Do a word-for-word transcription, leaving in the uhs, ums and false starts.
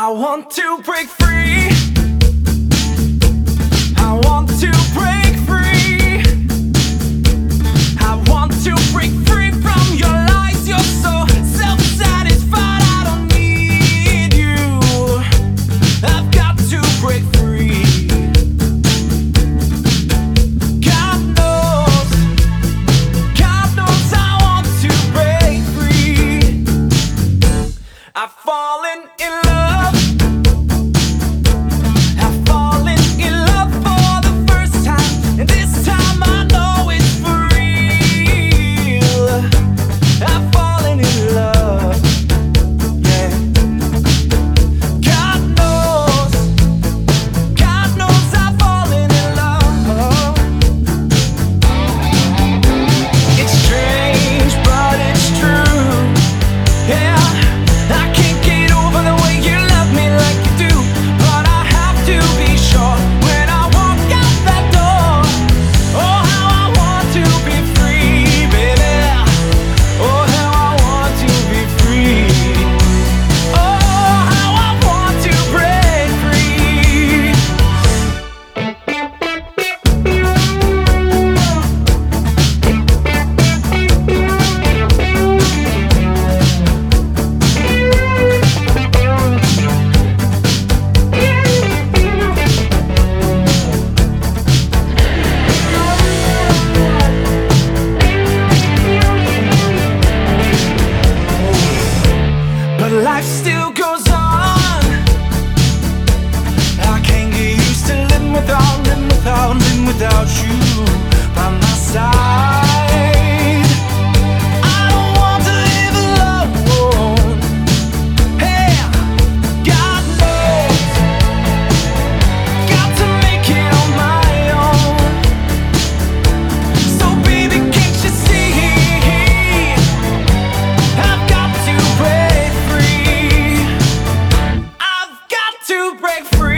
I want to break free. I want to break free. I want to break free from your lies. You're so self-satisfied. I don't need you. I've got to break free. God knows, God knows I want to break free. I've fallen in love. I've fallen in love for the first time, and this time I know it's for real. I've fallen in love, yeah. God knows, God knows I've fallen in love. It's strange, but it's true, yeah. I can't get over the way you love me like you do, but I have to be sure when I walk out that door. Oh, how I want to be free, baby. Oh, how I want to be free. Oh, how I want to break free. But life still goes on. I can't get used to living without, living without, living without you by my side. I don't want to live alone. Hey, God knows, got to make it on my own. So baby, can't you see? I've got to break free. I've got to break free.